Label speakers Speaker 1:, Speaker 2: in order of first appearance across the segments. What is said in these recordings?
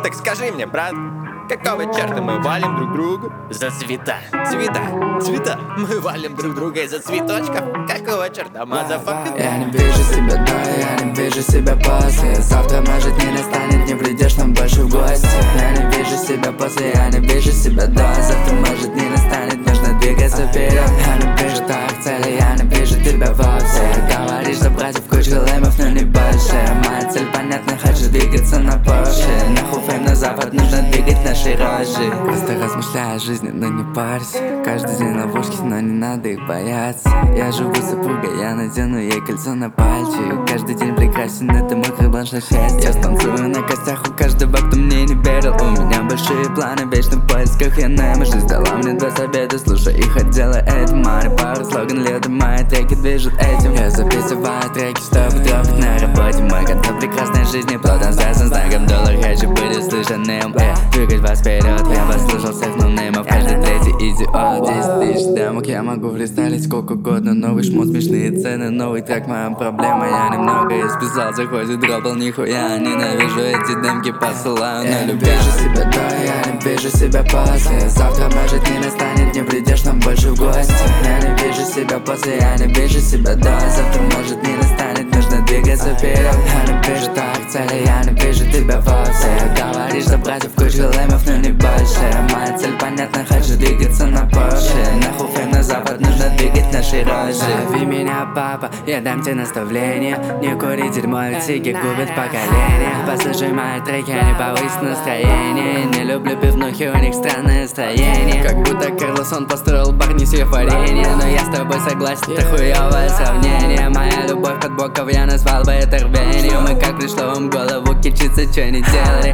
Speaker 1: Так скажи мне, брат, какого черта мы валим друг друга за цвета? Цвета. Мы валим друг друга из-за цветочков. Какого черта, мазафака?
Speaker 2: Я не вижу себя до, я не вижу себя после. Завтра может не настанет, не придешь нам больше в гости. Я не вижу себя после, я не вижу себя до. Завтра может не настанет, нужно двигаться вперед. Я не вижу так цели, я не вижу тебя вовсе. Говоришь, забрать в кучу лэмов, но не больше. Моя цель понятна, хочу двигаться на Порше. Нахуй фейм на запад, нужно двигать наши рожи. Просто размышляю о жизни, но не парься. Каждый день ловушки, но не надо их бояться. Я живу с супругой, я надену ей кольцо на пальчик. Каждый день прекрасен, это мой карт-бланш на счастье. Я станцую на костях у каждого, кто мне не верил. У меня большие планы, вечно в поисках я Немо. Жизнь дала мне 2 обеда, слушай их, отдела это море. Пару слоган лета, мои треки движут этим. Я записываю треки, чтобы дропать на работе. Мой концепт прекрасной жизни, плотно связан знаком доллар. Хочу быть услышанным, двигать вас вперед. Я послушал всех ноунеймов, каждый третий идиот. 10 тысяч демок, я могу фристайлить сколько угодно. Новый шмот, смешные цены, новый трек, моя проблема. Я немного исписал, заходит, дропал, нихуя. Ненавижу эти демки, посылаю на любви. Я не вижу себя до, я не вижу себя после. Завтра может не настанет, не придешь нам больше в гости. Я не вижу себя после, я не вижу себя до. Завтра может не настанет, нужно двигаться вперед. Я не вижу так цели, я не вижу тебя вовсе. Говоришь, забрать в кучу лэмов, но не больше. Моя цель понятна, хочу двигаться на Порше. Нахуй фейм на запад, нужно двигать наши рожи. Зови меня, папа, я дам тебе наставление. Не кури дерьмо, тики губят поколение. Послушай мои треки, они повысят настроение. Не люблю пивнухи, у них странное строение. Как будто Карлсон построил бар не с эйфорения. Но я с тобой согласен, это хуёвое сравнение. Моя любовь под боков, я назвал бы это рвением. И как пришло вам в голову кичиться, что не делали.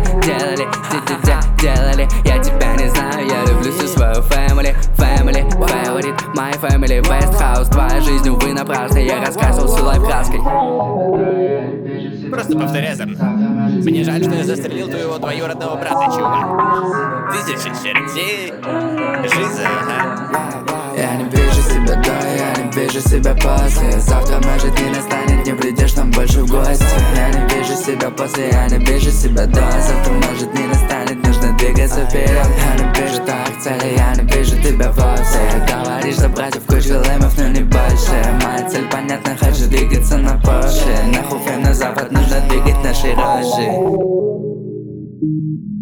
Speaker 2: Я тебя не знаю, я люблю всю свою family, favorite, my family, best house. Твоя жизнь, увы, напрасно, я раскрасил всю лайф краской.
Speaker 1: Просто повторяй за мной. Мне жаль, что я застрелил твоего двоюродного брата, чувак. Тысячи чертей. Жиза,
Speaker 2: Я не вижу себя до, я не вижу себя после. Завтра может не настанет, не придешь нам больше в гости. Я не вижу себя после, я не вижу себя до. Завтра может не настанет, нужно двигаться вперед. Я не вижу так цели, я не вижу тебя вовсе. Говоришь, забрать в кучу лэмов, но не больше. Моя цель понятна, хочу двигаться на Порше. Нахуй фейм на запад, нужно двигать наши рожи.